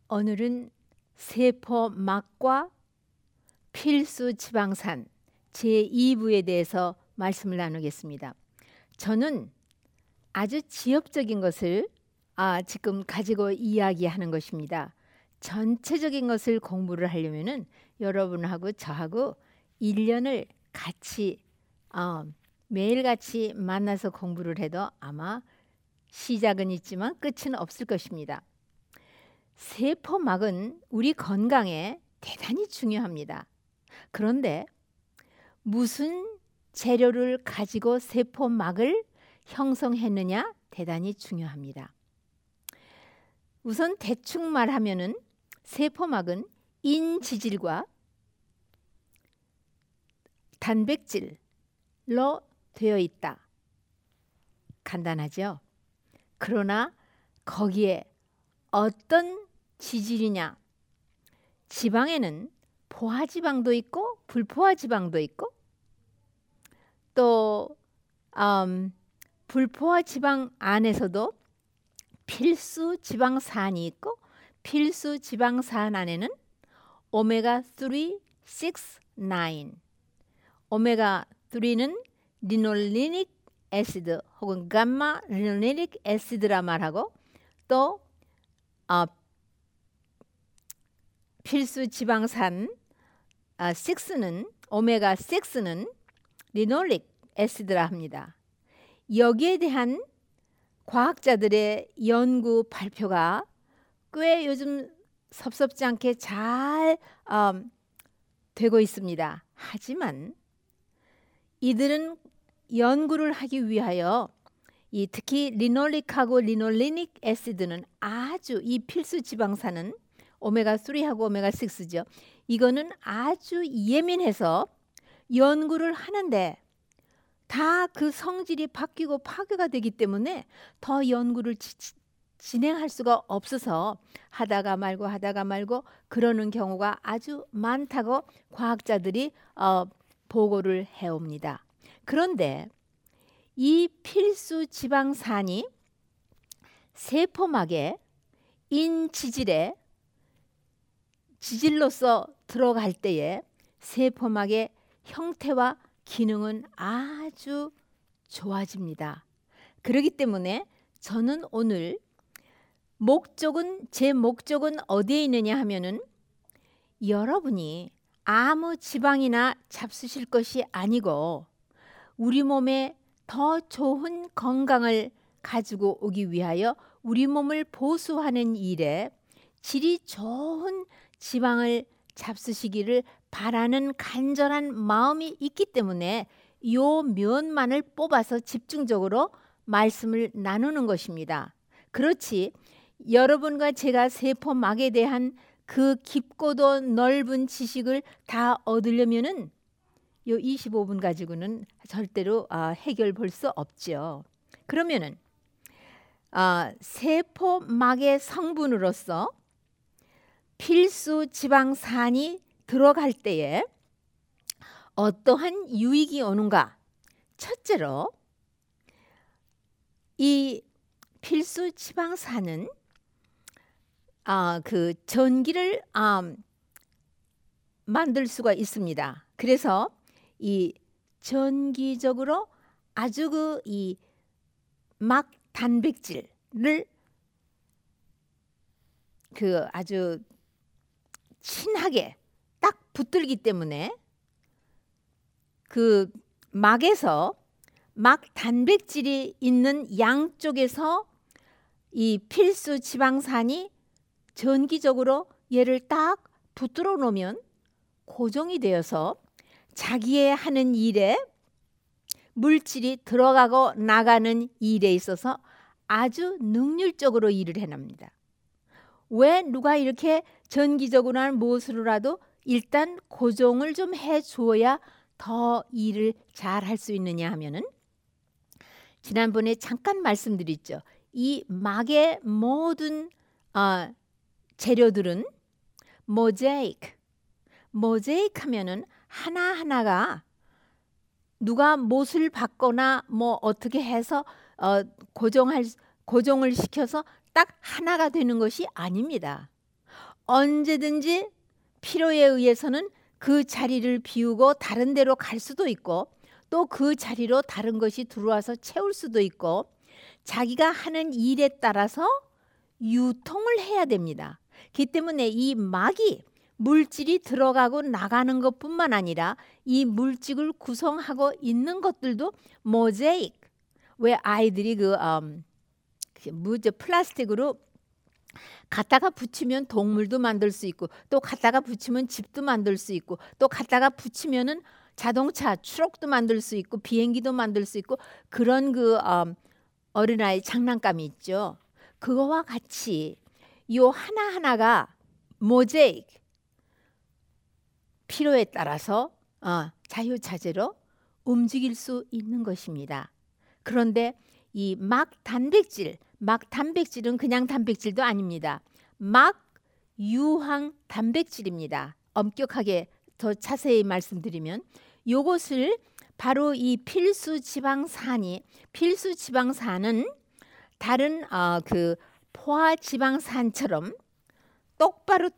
오늘은 세포막과 필수 지방산 제2부에 대해서 말씀을 나누겠습니다. 저는 아주 지엽적인 것을 지금 가지고 이야기하는 것입니다. 전체적인 것을 공부를 하려면은 여러분하고 저하고 1년을 같이 매일같이 만나서 공부를 해도 아마 시작은 있지만 끝은 없을 것입니다. 세포막은 우리 건강에 대단히 중요합니다. 그런데 무슨 재료를 가지고 세포막을 형성했느냐 대단히 중요합니다. 우선 대충 말하면은 세포막은 인지질과 단백질로 되어 있다. 간단하죠? 그러나 거기에 어떤 지질이냐? 지방에는 포화지방도 있고 불포화지방도 있고 또 불포화지방 안에서도 필수 지방산이 있고 필수 지방산 안에는 오메가3, 6, 9 오메가3는 리놀리닉 애시드 혹은 감마 리놀리닉 애시드라 말하고 또 필수 지방산 6는 오메가6는 리놀릭 애시드라 합니다. 여기에 대한 과학자들의 연구 발표가 꽤 요즘 섭섭지 않게 잘 되고 있습니다. 하지만 이들은 연구를 하기 위하여 특히 리놀릭하고 리놀리닉 애시드는 아주 이 필수 지방산은 오메가3하고 오메가6죠. 이거는 아주 예민해서 연구를 하는데 다 그 성질이 바뀌고 파괴가 되기 때문에 더 연구를 진행할 수가 없어서 하다가 말고 그러는 경우가 아주 많다고 과학자들이 보고를 해옵니다. 그런데 이 필수 지방산이 세포막의 인지질에 지질로서 들어갈 때에 세포막의 형태와 기능은 아주 좋아집니다. 그렇기 때문에 저는 오늘 제 목적은 어디에 있느냐 하면은 여러분이 아무 지방이나 잡수실 것이 아니고 우리 몸에 더 좋은 건강을 가지고 오기 위하여 우리 몸을 보수하는 일에 질이 좋은 지방을 잡수시기를 바라는 간절한 마음이 있기 때문에 요 면만을 뽑아서 집중적으로 말씀을 나누는 것입니다. 그렇지 여러분과 제가 세포막에 대한 그 깊고도 넓은 지식을 다 얻으려면은 요 25분 가지고는 절대로 해결 볼 수 없죠. 그러면은 세포막의 성분으로서 필수 지방산이 들어갈 때에 어떠한 유익이 오는가? 첫째로 이 필수 지방산은 그 전기를 만들 수가 있습니다. 그래서 이 전기적으로 아주 이 막 단백질을 아주 친하게 딱 붙들기 때문에 그 막에서 막 단백질이 있는 양쪽에서 이 필수 지방산이 전기적으로 얘를 딱 붙들어 놓으면 고정이 되어서 자기의 하는 일에 물질이 들어가고 나가는 일에 있어서 아주 능률적으로 일을 해냅니다. 왜 누가 이렇게 전기적으로나 무엇으로라도 일단 고정을 좀 해주어야 더 일을 잘 할 수 있느냐 하면은 지난번에 잠깐 말씀드렸죠. 이 막의 모든 재료들은 모자이크 하면은 하나하나가 누가 못을 받거나 뭐 어떻게 해서 고정을 시켜서 딱 하나가 되는 것이 아닙니다. 언제든지 필요에 의해서는 그 자리를 비우고 다른 데로 갈 수도 있고 또 그 자리로 다른 것이 들어와서 채울 수도 있고 자기가 하는 일에 따라서 유통을 해야 됩니다. 그렇기 때문에 이 막이 물질이 들어가고 나가는 것뿐만 아니라 이 물질을 구성하고 있는 것들도 모자이크. 왜 아이들이 플라스틱으로 갖다가 붙이면 동물도 만들 수 있고 또 갖다가 붙이면 집도 만들 수 있고 또 갖다가 붙이면은 자동차, 트럭도 만들 수 있고 비행기도 만들 수 있고 그런 어린아이 장난감이 있죠. 그거와 같이 요 하나하나가 모자이크 필요에 따라서 자유자재로 움직일 수 있는 것입니다. 그런데 이 막 단백질은 그냥 단백질도 아닙니다. 막 유황 단백질입니다. 엄격하게 더 자세히 말씀드리면 요것을 바로 이 필수지방산은 다른 그 포화지방산처럼 똑바로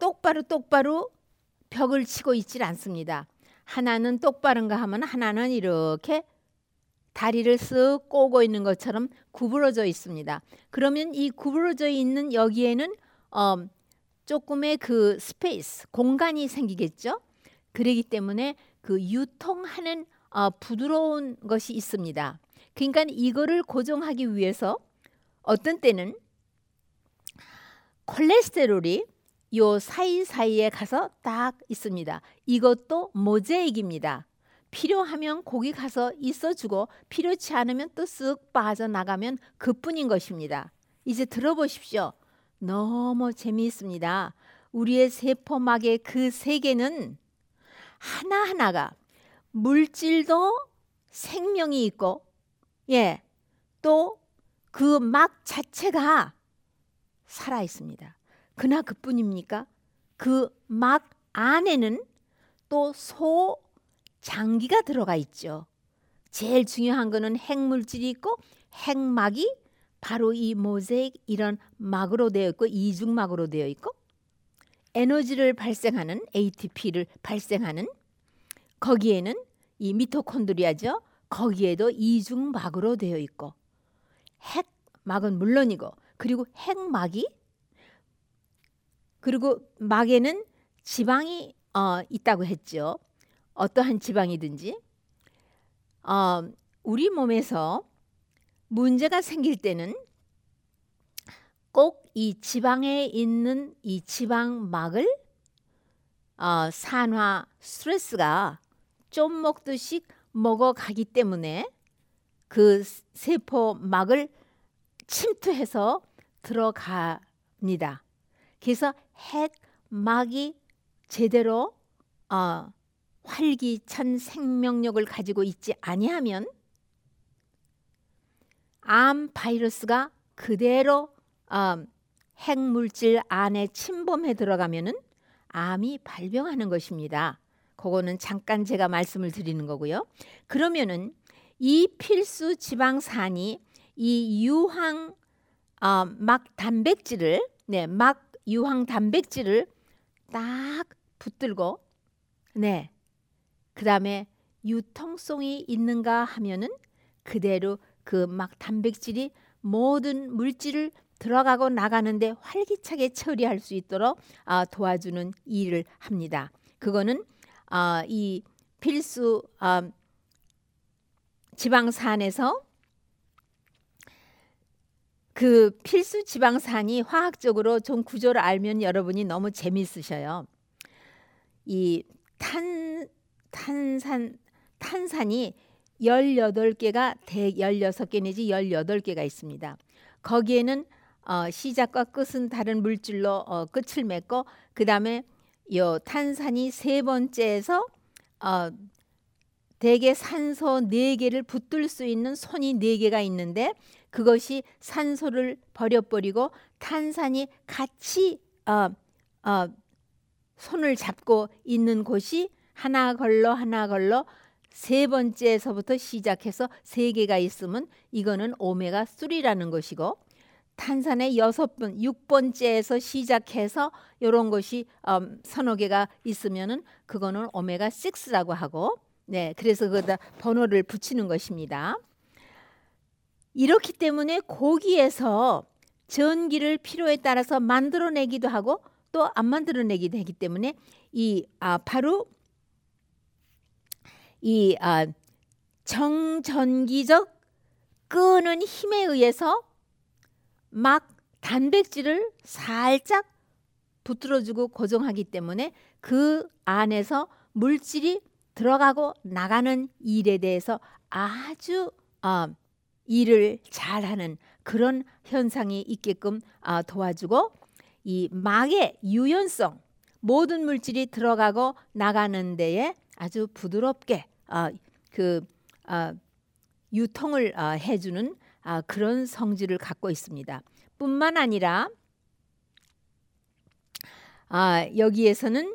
벽을 치고 있질 않습니다. 하나는 똑바른가 하면 하나는 이렇게 다리를 쓱 꼬고 있는 것처럼 구부러져 있습니다. 그러면 이 구부러져 있는 여기에는 조금의 그 스페이스, 공간이 생기겠죠. 그러기 때문에 그 유통하는 부드러운 것이 있습니다. 그러니까 이거를 고정하기 위해서 어떤 때는 콜레스테롤이 요 사이사이에 가서 딱 있습니다. 이것도 모자이크입니다. 필요하면 거기 가서 있어주고 필요치 않으면 또 쓱 빠져나가면 그뿐인 것입니다. 이제 들어보십시오. 너무 재미있습니다. 우리의 세포막의 그 세계는 하나하나가 물질도 생명이 있고 또 그 막 자체가 살아 있습니다. 그나 그뿐입니까? 그 막 안에는 또 소장기가 들어가 있죠. 제일 중요한 거는 핵물질이 있고 핵막이 바로 이 모자이크 이런 막으로 되어 있고 이중막으로 되어 있고 에너지를 발생하는 ATP를 발생하는 거기에는 이 미토콘드리아죠. 거기에도 이중막으로 되어 있고 핵막은 물론이고 그리고 핵막이 그리고 막에는 지방이 있다고 했죠. 어떠한 지방이든지 우리 몸에서 문제가 생길 때는 꼭 이 지방에 있는 이 지방막을 산화 스트레스가 좀 먹듯이 먹어가기 때문에 그 세포막을 침투해서 들어갑니다. 그래서 핵막이 제대로 활기찬 생명력을 가지고 있지 아니하면 암 바이러스가 그대로 핵물질 안에 침범해 들어가면은 암이 발병하는 것입니다. 그거는 잠깐 제가 말씀을 드리는 거고요. 그러면은 이 필수 지방산이 이 유황 막 단백질을 막 유황 단백질을 딱 붙들고 그다음에 유통성이 있는가 하면은 그대로 그 막 단백질이 모든 물질을 들어가고 나가는데 활기차게 처리할 수 있도록 도와주는 일을 합니다. 그거는 이 필수 지방산에서 그 필수 지방산이 화학적으로 좀 구조를 알면 여러분이 너무 재미있으셔요. 이 탄산이 18개가 16개 내지 18개가 있습니다. 거기에는 시작과 끝은 다른 물질로 끝을 맺고 그 다음에 요 탄산이 세 번째에서 대개 산소 4개를 붙들 수 있는 손이 4개가 있는데 그것이 산소를 버려버리고 탄산이 같이 손을 잡고 있는 곳이 하나 걸러 세 번째에서부터 시작해서 3개가 있으면 이거는 오메가3라는 것이고 탄산의 6번째에서 시작해서 이런 것이 서너 개가 있으면은 그거는 오메가 6라고 하고, 네, 그래서 거기다 번호를 붙이는 것입니다. 이렇기 때문에 고기에서 전기를 필요에 따라서 만들어내기도 하고 또 안 만들어내기도 하기 때문에 바로 이 정전기적 끄는 힘에 의해서 막 단백질을 살짝 붙들어주고 고정하기 때문에 그 안에서 물질이 들어가고 나가는 일에 대해서 아주 일을 잘하는 그런 현상이 있게끔 도와주고, 이 막의 유연성, 모든 물질이 들어가고 나가는 데에 아주 부드럽게 유통을 해주는 그런 성질을 갖고 있습니다. 뿐만 아니라 여기에서는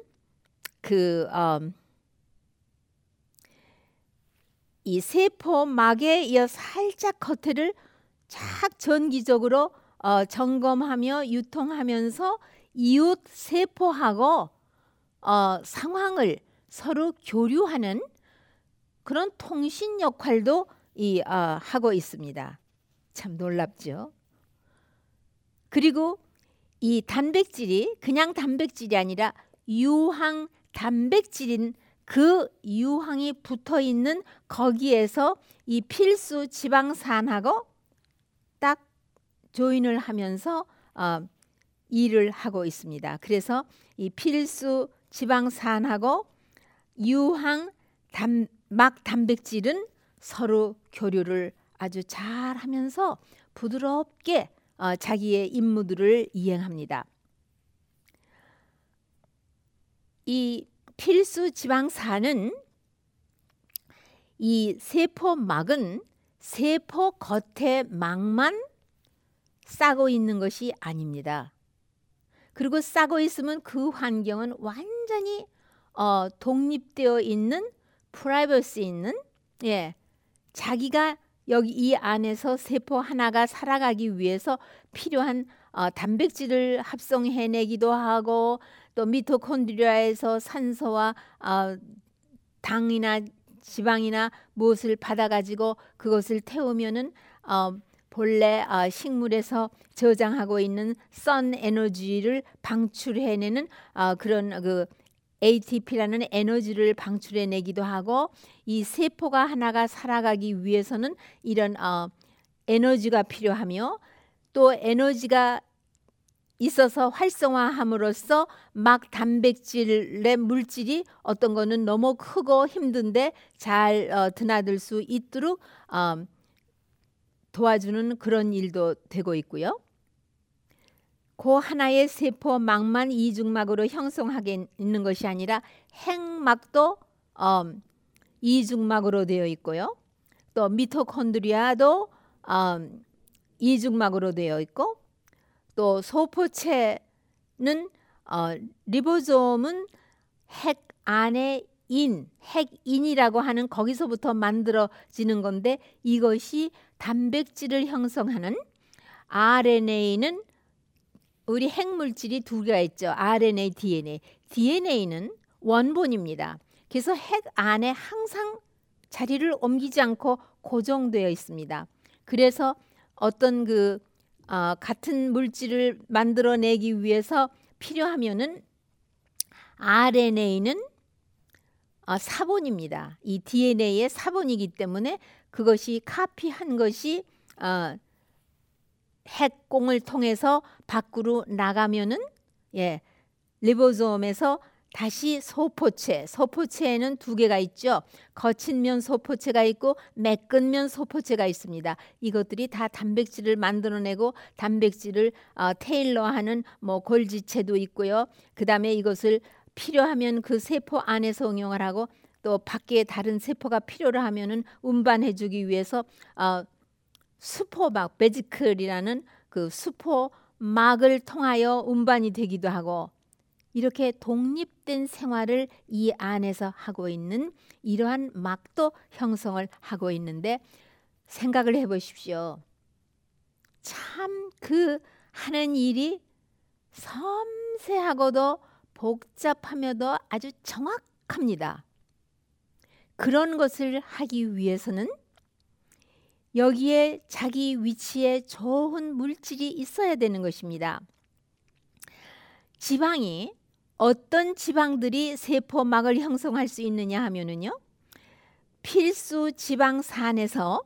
이 세포막에 이어 살짝 겉을 쫙 전기적으로 점검하며 유통하면서 이웃 세포하고 상황을 서로 교류하는 그런 통신 역할도 하고 있습니다. 참 놀랍죠. 그리고 이 단백질이 그냥 단백질이 아니라 유황 단백질인 그 유황이 붙어 있는 거기에서 이 필수 지방산하고 딱 조인을 하면서 일을 하고 있습니다. 그래서 이 필수 지방산하고 유황 막 단백질은 서로 교류를 아주 잘 하면서 부드럽게 자기의 임무들을 이행합니다. 이 필수 지방산은 이 세포막은 세포 겉에 막만 싸고 있는 것이 아닙니다. 그리고 싸고 있으면 그 환경은 완전히 독립되어 있는 프라이버시 있는, 자기가 여기 이 안에서 세포 하나가 살아가기 위해서 필요한 단백질을 합성해내기도 하고, 또 미토콘드리아에서 산소와 당이나 지방이나 무엇을 받아가지고 그것을 태우면은 본래 식물에서 저장하고 있는 선 에너지를 방출해내는 그런 ATP라는 에너지를 방출해내기도 하고, 이 세포가 하나가 살아가기 위해서는 이런 에너지가 필요하며, 또 에너지가 있어서 활성화함으로써 막 단백질의 물질이 어떤 거는 너무 크고 힘든데 잘 드나들 수 있도록 도와주는 그런 일도 되고 있고요. 그 하나의 세포막만 이중막으로 형성하게 있는 것이 아니라 핵막도 이중막으로 되어 있고요. 또 미토콘드리아도 이중막으로 되어 있고, 또 소포체는 리보솜은 핵 안에 핵인이라고 하는 거기서부터 만들어지는 건데, 이것이 단백질을 형성하는, RNA는 우리 핵물질이 두 개가 있죠. RNA, DNA. DNA는 원본입니다. 그래서 핵 안에 항상 자리를 옮기지 않고 고정되어 있습니다. 그래서 어떤 같은 물질을 만들어내기 위해서 필요하면은 RNA는 사본입니다. 이 DNA의 사본이기 때문에 그것이 카피한 것이 핵공을 통해서 밖으로 나가면은 리보솜에서 다시 소포체에는 두 개가 있죠. 거친 면 소포체가 있고 매끈 면 소포체가 있습니다. 이것들이 다 단백질을 만들어내고 단백질을 테일러하는 골지체도 있고요. 그 다음에 이것을 필요하면 그 세포 안에서 응용을 하고, 또 밖에 다른 세포가 필요로 하면은 운반해주기 위해서 수포막, 베지클이라는 그 수포막을 통하여 운반이 되기도 하고, 이렇게 독립된 생활을 이 안에서 하고 있는 이러한 막도 형성을 하고 있는데, 생각을 해보십시오. 참 그 하는 일이 섬세하고도 복잡하며도 아주 정확합니다. 그런 것을 하기 위해서는 여기에 자기 위치에 좋은 물질이 있어야 되는 것입니다. 지방이 어떤 지방들이 세포막을 형성할 수 있느냐 하면은요, 필수 지방산에서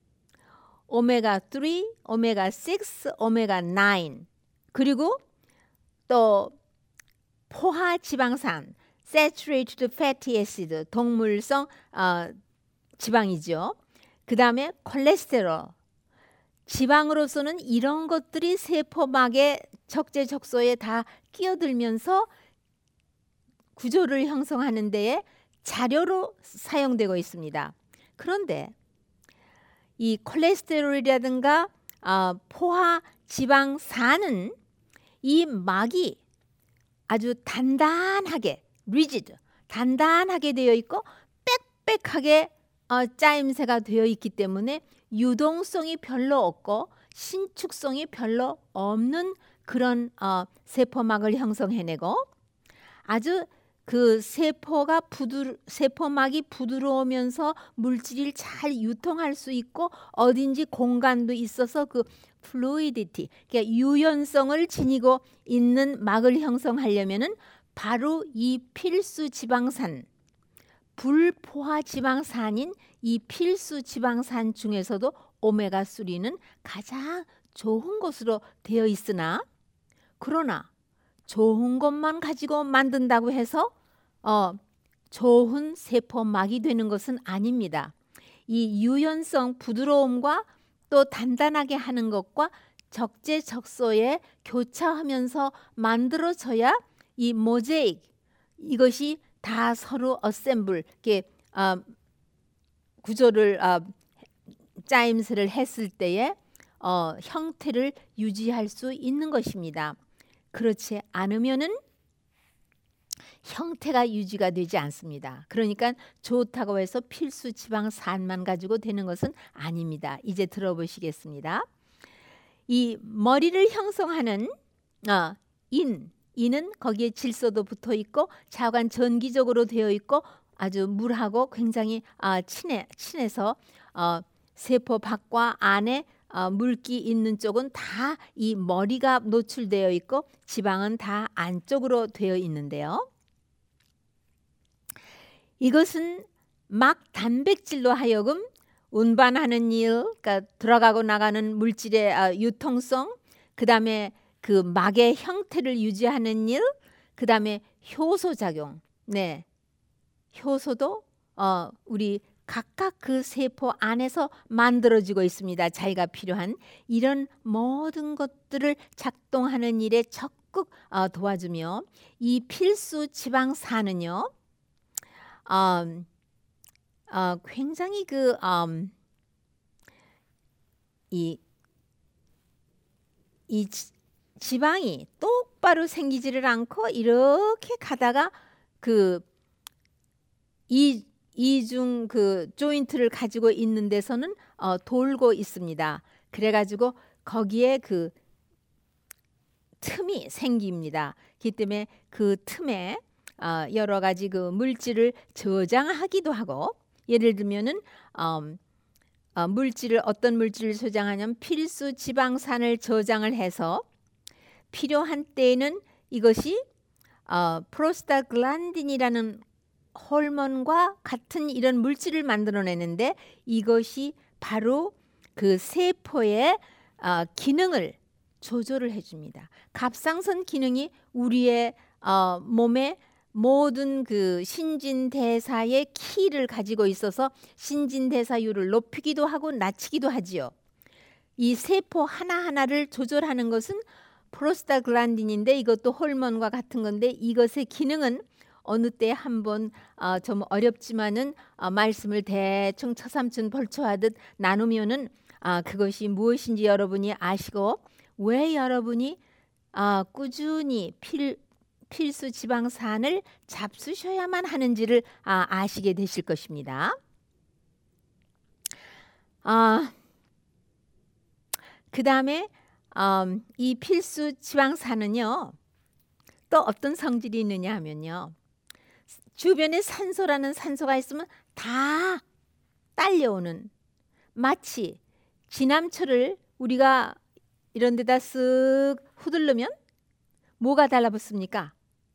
오메가3, 오메가6, 오메가9 그리고 또 포화 지방산, saturated fatty acid, 동물성 지방이죠. 그 다음에 콜레스테롤, 지방으로서는 이런 것들이 세포막의 적재적소에 다 끼어들면서 구조를 형성하는 데에 자료로 사용되고 있습니다. 그런데 이 콜레스테롤이라든가 포화 지방산은 이 막이 아주 단단하게 rigid, 단단하게 되어 있고 빽빽하게 짜임새가 되어 있기 때문에 유동성이 별로 없고 신축성이 별로 없는 그런 세포막을 형성해내고, 아주 그 세포막이 부드러우면서 물질이 잘 유통할 수 있고 어딘지 공간도 있어서 그 fluidity, 그러니까 유연성을 지니고 있는 막을 형성하려면은 바로 이 필수 지방산, 불포화 지방산인 이 필수 지방산 중에서도 오메가3는 가장 좋은 것으로 되어 있으나, 그러나 좋은 것만 가지고 만든다고 해서 좋은 세포막이 되는 것은 아닙니다. 이 유연성, 부드러움과 또 단단하게 하는 것과 적재적소에 교차하면서 만들어져야 이 모자이크, 이것이 다 서로 어셈블, 이렇게 구조를 짜임새를 했을 때에 형태를 유지할 수 있는 것입니다. 그렇지 않으면은 형태가 유지가 되지 않습니다. 그러니까 좋다고 해서 필수 지방산만 가지고 되는 것은 아닙니다. 이제 들어보시겠습니다. 이 머리를 형성하는 인은 거기에 질소도 붙어 있고 자관 전기적으로 되어 있고 아주 물하고 굉장히 친해서 세포 밖과 안에 물기 있는 쪽은 다 이 머리가 노출되어 있고 지방은 다 안쪽으로 되어 있는데요. 이것은 막 단백질로 하여금 운반하는 일, 그러니까 들어가고 나가는 물질의 유통성, 그 다음에 그 막의 형태를 유지하는 일, 그 다음에 효소 작용. 네, 효소도 우리 각각 그 세포 안에서 만들어지고 있습니다. 자기가 필요한 이런 모든 것들을 작동하는 일에 적극 도와주며, 이 필수 지방산은요, 굉장히 이 지방이 똑바로 생기지를 않고 이렇게 가다가 그 이중 그 조인트를 가지고 있는 데서는 돌고 있습니다. 그래가지고 거기에 그 틈이 생깁니다. 그렇기 때문에 그 틈에 여러 가지 그 물질을 저장하기도 하고, 예를 들면은 어떤 물질을 저장하냐면 필수 지방산을 저장을 해서 필요한 때에는 이것이 프로스타글란딘이라는 호르몬과 같은 이런 물질을 만들어내는데, 이것이 바로 그 세포의 기능을 조절을 해줍니다. 갑상선 기능이 우리의 몸의 모든 그 신진대사의 키를 가지고 있어서 신진대사율을 높이기도 하고 낮추기도 하지요. 이 세포 하나하나를 조절하는 것은 프로스타글란딘인데 이것도 호르몬과 같은 건데, 이것의 기능은 어느 때 한번 좀 어렵지만은 말씀을 대충 처삼촌 벌초하듯 나누면은 그것이 무엇인지 여러분이 아시고, 왜 여러분이 꾸준히 필수 지방산을 잡수셔야만 하는지를 아시게 되실 것입니다. 그 다음에 이 필수 지방산은요, 또 어떤 성질이 있느냐 하면요, 주변에 산소라는 산소가 있으면 다 딸려오는, 마치 진함철을 우리가 이런 데다 쓱 후들르면 뭐가 달라붙습니까?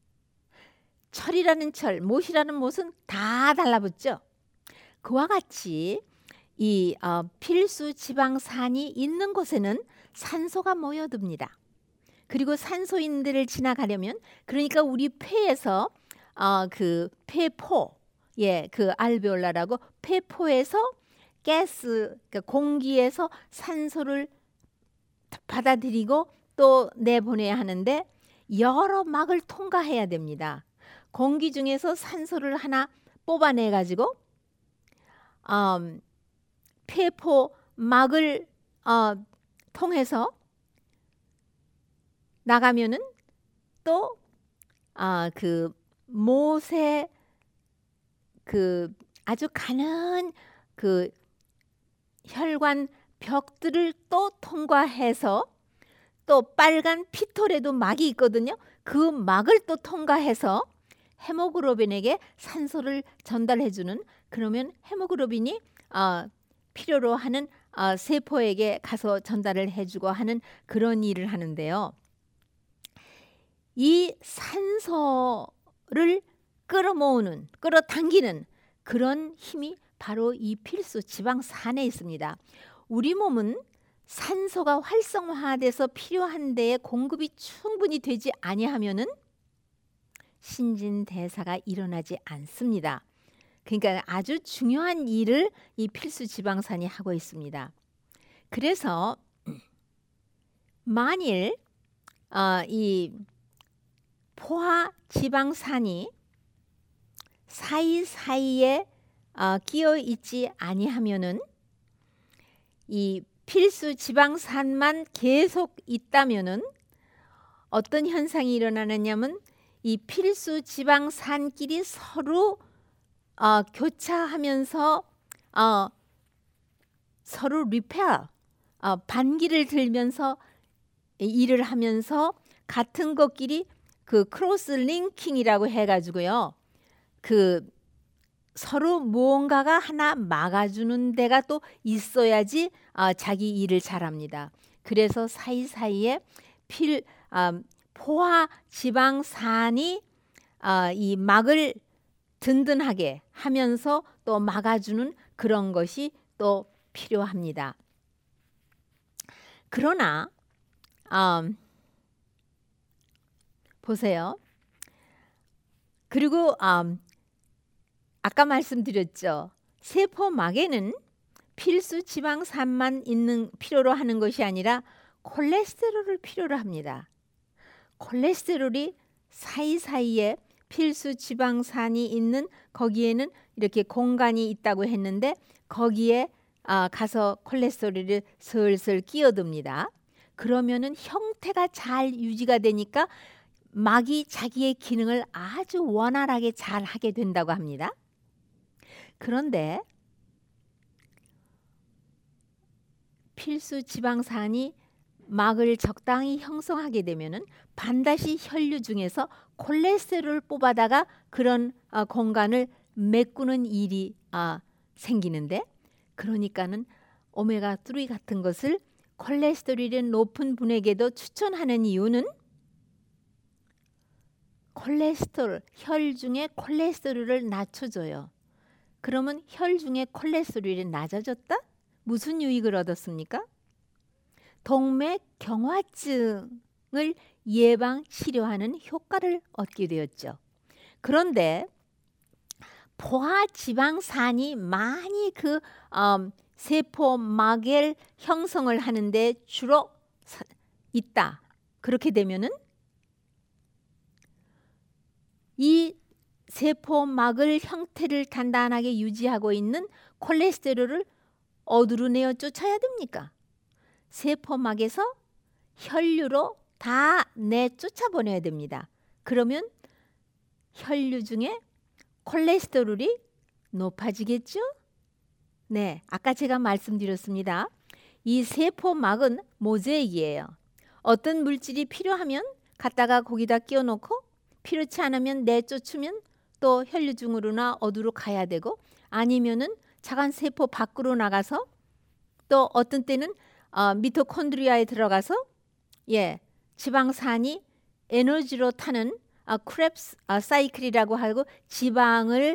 철이라는 철, 못이라는 못은 다 달라붙죠. 그와 같이 이 필수 지방산이 있는 곳에는 산소가 모여듭니다. 그리고 산소인들을 지나가려면, 그러니까 우리 폐에서 그 폐포, 그 알베올라라고 폐포에서 가스, 그러니까 공기에서 산소를 받아들이고 또 내보내야 하는데 여러 막을 통과해야 됩니다. 공기 중에서 산소를 하나 뽑아내 가지고 폐포 막을 통해서 나가면은 또 그 못의 그 아주 가는 그 혈관 벽들을 또 통과해서 또 빨간 피톨에도 막이 있거든요. 그 막을 또 통과해서 헤모글로빈에게 산소를 전달해주는, 그러면 헤모글로빈이 필요로 하는 세포에게 가서 전달을 해주고 하는 그런 일을 하는데요. 이 산소를 끌어모으는, 끌어당기는 그런 힘이 바로 이 필수 지방산에 있습니다. 우리 몸은 산소가 활성화돼서 필요한 데에 공급이 충분히 되지 아니하면은 신진대사가 일어나지 않습니다. 그러니까 아주 중요한 일을 이 필수 지방산이 하고 있습니다. 그래서 만일 이 포화 지방산이 사이사이에 끼어 있지 아니하면은, 이 필수 지방산만 계속 있다면은 어떤 현상이 일어나느냐면, 이 필수 지방산끼리 서로 교차하면서 서로 리페어, 반기를 들면서 일을 하면서 같은 것끼리 그 크로스 링킹이라고 해가지고요, 그 서로 무언가가 하나 막아주는 데가 또 있어야지 자기 일을 잘합니다. 그래서 사이사이에 포화 지방산이 이 막을 든든하게 하면서 또 막아주는 그런 것이 또 필요합니다. 그러나 보세요. 그리고 아까 말씀드렸죠. 세포막에는 필수 지방산만 있는 필요로 하는 것이 아니라 콜레스테롤을 필요로 합니다. 콜레스테롤이 사이사이에 필수 지방산이 있는 거기에는 이렇게 공간이 있다고 했는데, 거기에 가서 콜레스테롤이 슬슬 끼어듭니다. 그러면은 형태가 잘 유지가 되니까 막이 자기의 기능을 아주 원활하게 잘 하게 된다고 합니다. 그런데 필수 지방산이 막을 적당히 형성하게 되면은 반드시 혈류 중에서 콜레스테롤을 뽑아다가 그런 공간을 메꾸는 일이 생기는데, 그러니까는 오메가3 같은 것을 콜레스테롤이 높은 분에게도 추천하는 이유는 혈 중에 콜레스테롤을 낮춰줘요. 그러면 혈 중에 콜레스테롤이 낮아졌다? 무슨 유익을 얻었습니까? 동맥경화증을 예방 치료하는 효과를 얻게 되었죠. 그런데 포화 지방산이 많이 그 세포막을 형성을 하는데 주로 있다. 그렇게 되면은 이 세포막을 형태를 단단하게 유지하고 있는 콜레스테롤을 어디로 내어 쫓아야 됩니까? 세포막에서 혈류로 다 내쫓아 보내야 됩니다. 그러면 혈류 중에 콜레스테롤이 높아지겠죠? 네, 아까 제가 말씀드렸습니다. 이 세포막은 모자익이에요. 어떤 물질이 필요하면 갖다가 거기다 끼워 놓고 필요치 않으면 내쫓으면 또 혈류중으로나 어디로 가야 되고 아니면은 자간 세포 밖으로 나가서 또 어떤 때는 미토콘드리아에 들어가서 지방산이 에너지로 타는 크랩스 사이클이라고 하고 지방을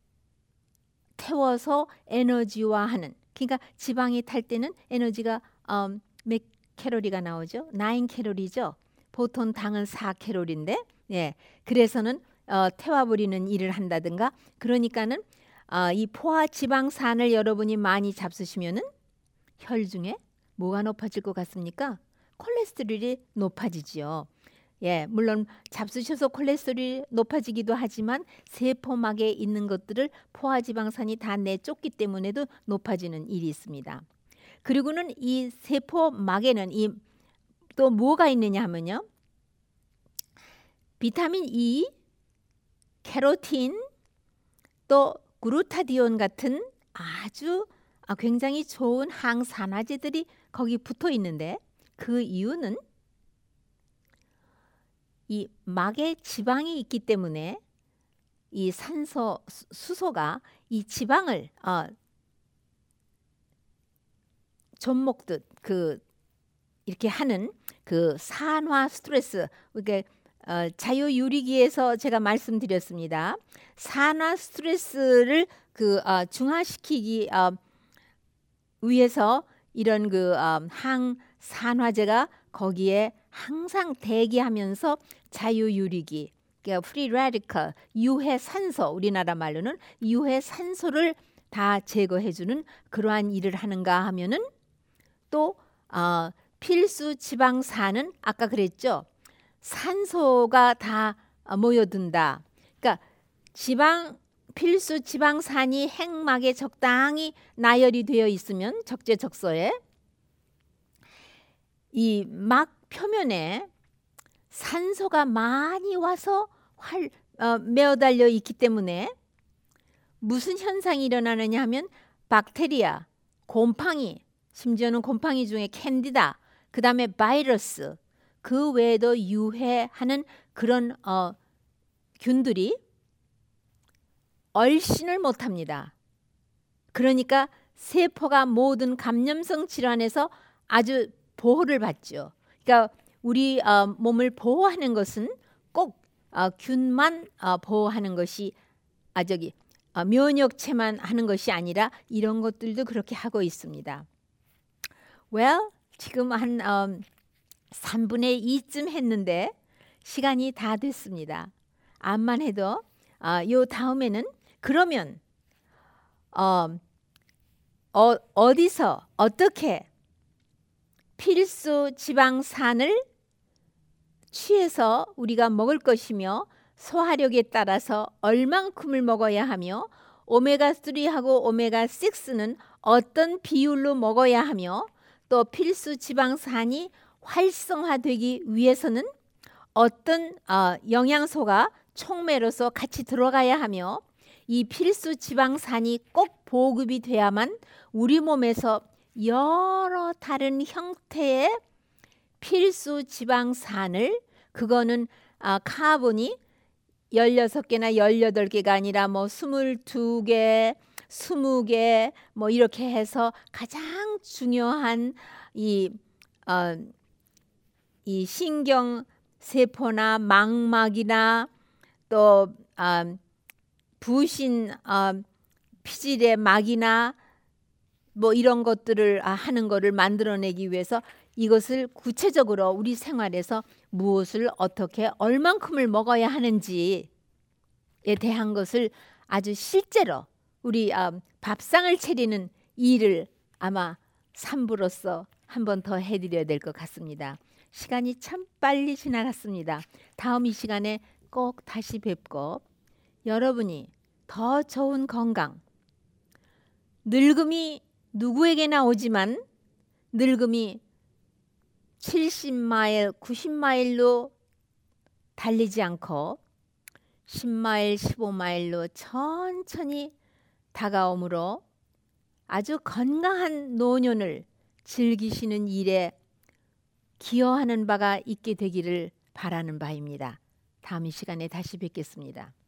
태워서 에너지화하는 그러니까 지방이 탈 때는 에너지가 몇 캐로리가 나오죠? 9 캐로리죠. 보통 당은 4 캐로리인데 그래서는 태워버리는 일을 한다든가 그러니까는 이 포화 지방산을 여러분이 많이 잡수시면은 혈중에 뭐가 높아질 것 같습니까? 콜레스테롤이 높아지지요. 물론 잡수셔서 콜레스테롤이 높아지기도 하지만 세포막에 있는 것들을 포화지방산이 다 내쫓기 때문에도 높아지는 일이 있습니다. 그리고는 이 세포막에는 또 뭐가 있느냐 하면요. 비타민 E, 케로틴, 또 그루타디온 같은 아주 굉장히 좋은 항산화제들이 거기 붙어 있는데 그 이유는 이 막에 지방이 있기 때문에 이 산소, 수소가 이 지방을 좀 먹듯 이렇게 하는 그 산화 스트레스 이게 자유유리기에서 제가 말씀드렸습니다. 산화 스트레스를 중화시키기 위해서 이런 항산화제가 거기에 항상 대기하면서 자유유리기, 그러니까 프리 라디컬, 유해산소, 우리나라 말로는 유해산소를 다 제거해주는 그러한 일을 하는가 하면은 또 필수 지방산은 아까 그랬죠. 산소가 다 모여든다. 그러니까 필수 지방산이 핵막에 적당히 나열이 되어 있으면 적재적소에 이 막 표면에 산소가 많이 와서 메어달려 있기 때문에 무슨 현상이 일어나느냐 하면 박테리아, 곰팡이, 심지어는 곰팡이 중에 캔디다, 그 다음에 바이러스, 그 외에도 유해하는 그런 균들이 얼씬을 못합니다. 그러니까 세포가 모든 감염성 질환에서 아주 보호를 받죠. 그러니까 우리 몸을 보호하는 것은 꼭 균만 보호하는 것이 면역체만 하는 것이 아니라 이런 것들도 그렇게 하고 있습니다. Well, 지금 한 3분의 2쯤 했는데 시간이 다 됐습니다. 암만 해도 요 다음에는 그러면 어디서 어떻게 필수 지방산을 취해서 우리가 먹을 것이며 소화력에 따라서 얼만큼을 먹어야 하며 오메가3하고 오메가6는 어떤 비율로 먹어야 하며 또 필수 지방산이 활성화되기 위해서는 어떤 영양소가 촉매로서 같이 들어가야 하며 이 필수 지방산이 꼭 보급이 돼야만 우리 몸에서 여러 다른 형태의 필수 지방산을 그거는 카본이 16개나 18개가 아니라 뭐 22개, 20개 뭐 이렇게 해서 가장 중요한 이 신경 세포나 망막이나 또 부신 피질의 막이나 뭐 이런 것들을 하는 거를 만들어내기 위해서 이것을 구체적으로 우리 생활에서 무엇을 어떻게 얼만큼을 먹어야 하는지에 대한 것을 아주 실제로 우리 밥상을 차리는 일을 아마 3부로서 한 번 더 해드려야 될 것 같습니다. 시간이 참 빨리 지나갔습니다. 다음 이 시간에 꼭 다시 뵙고 여러분이 더 좋은 건강, 늙음이 누구에게나 오지만 늙음이 70마일, 90마일로 달리지 않고 10마일, 15마일로 천천히 다가오므로 아주 건강한 노년을 즐기시는 일에 기여하는 바가 있게 되기를 바라는 바입니다. 다음 이 시간에 다시 뵙겠습니다.